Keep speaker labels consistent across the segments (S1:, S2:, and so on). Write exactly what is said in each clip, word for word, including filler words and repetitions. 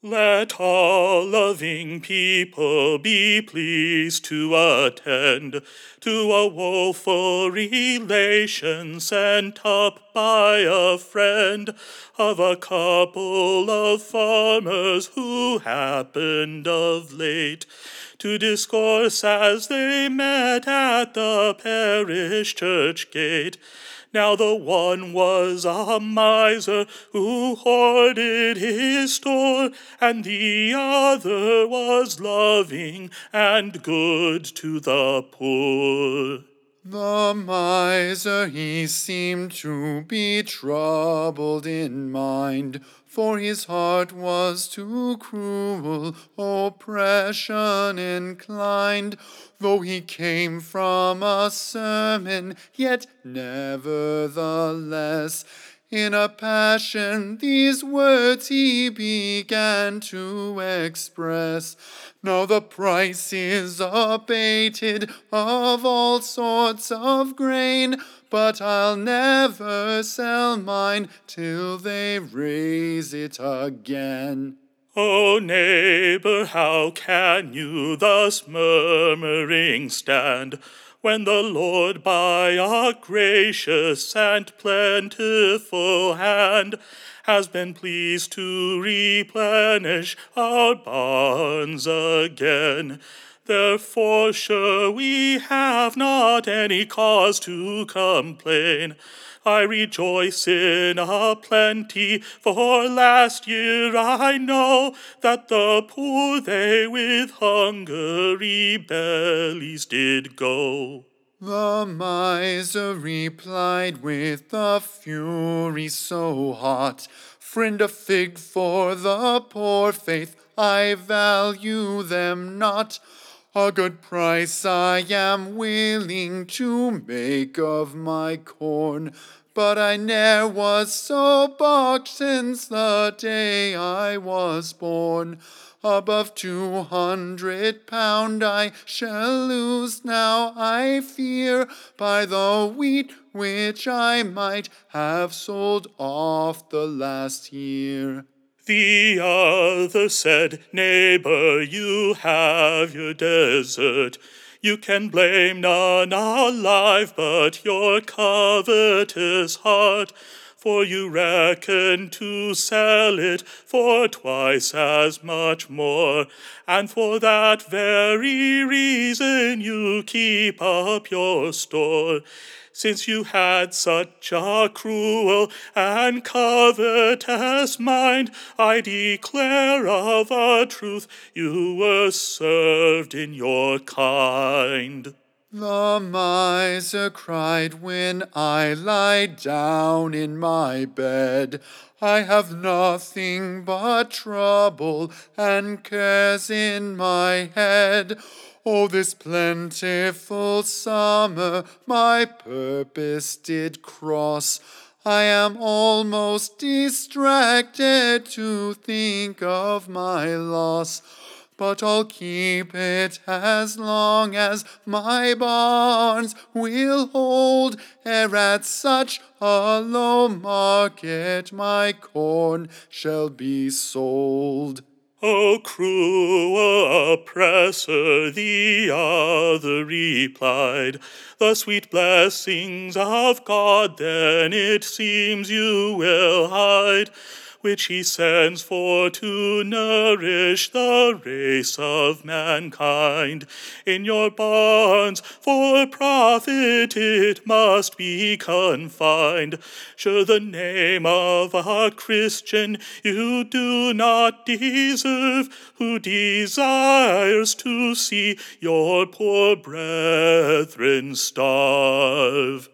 S1: Let all loving people be pleased to attend to a woeful relation sent up by a friend of a couple of farmers who happened of late to discourse as they met at the parish church gate. Now the one was a miser who hoarded his store, and the other was loving and good to the poor.
S2: The miser he seemed to be troubled in mind, for his heart was to cruel oppression inclined. Though he came from a sermon, yet nevertheless, in a passion these words he began to express. Now the price is abated of all sorts of grain, but I'll never sell mine till they raise it again.
S1: O neighbor, how can you thus murmuring stand, when the Lord by a gracious and plentiful hand has been pleased to replenish our barns again? Therefore sure we have not any cause to complain. I rejoice in a plenty, for last year I know that the poor they with hungry bellies did go.
S2: The miser replied with a fury so hot, Friend, a fig for the poor, faith, I value them not. A good price I am willing to make of my corn, but I ne'er was so balked since the day I was born. Above two hundred pound I shall lose now, I fear, by the wheat which I might have sold off the last year.
S1: The other said, Neighbor, you have your desert. You can blame none alive but your covetous heart, for you reckon to sell it for twice as much more, and for that very reason you keep up your store. Since you had such a cruel and covetous mind, I declare of a truth you were served in your kind.
S2: The miser cried when I lie down in my bed, I have nothing but trouble and cares in my head. Oh, this plentiful summer my purpose did cross. I am almost distracted to think of my loss. But I'll keep it as long as my barns will hold, ere at such a low market my corn shall be sold.
S1: O cruel oppressor, the other replied, the sweet blessings of God then it seems you will hide, which he sends for to nourish the race of mankind. In your barns for profit it must be confined. Sure the name of a Christian you do not deserve, who desires to see your poor brethren starve.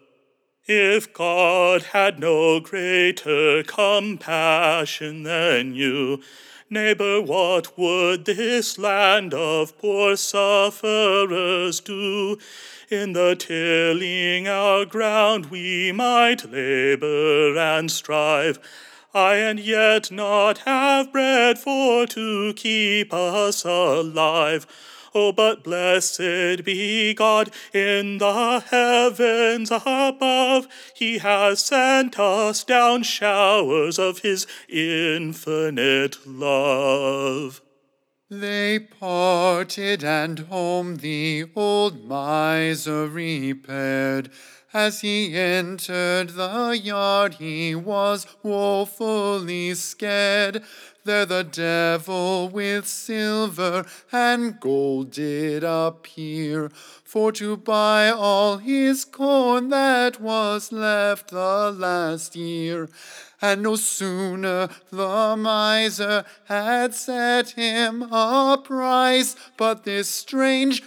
S1: If God had no greater compassion than you, neighbor, what would this land of poor sufferers do? In the tilling our ground we might labor and strive, aye, and yet not have bread for to keep us alive. Oh, but blessed be God in the heavens above. He has sent us down showers of his infinite love.
S2: They parted, and home the old miser repaired. As he entered the yard, he was woefully scared. There the devil with silver and gold did appear, for to buy all his corn that was left the last year. And no sooner the miser had set him a price, but this strange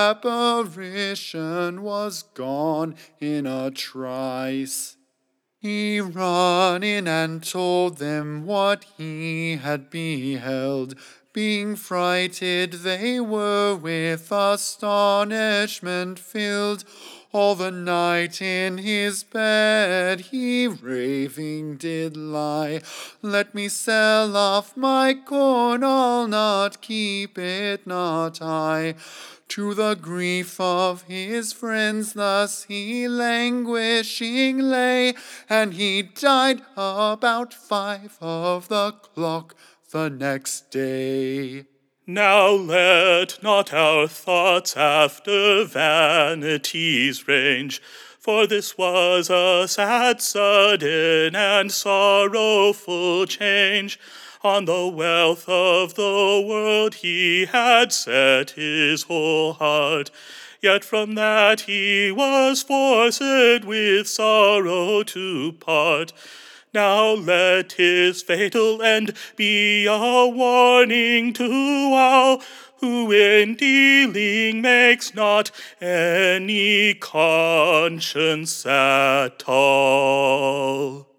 S2: apparition was gone in a trice. He ran in and told them what he had beheld. Being frighted, they were with astonishment filled. All the night in his bed he raving did lie. Let me sell off my corn, I'll not keep it, not I. To the grief of his friends thus he languishing lay, and he died about five of the clock the next day.
S1: Now let not our thoughts after vanities range, for this was a sad, sudden, and sorrowful change. On the wealth of the world he had set his whole heart, yet from that he was forced with sorrow to part. Now let his fatal end be a warning to all, who in dealing makes not any conscience at all.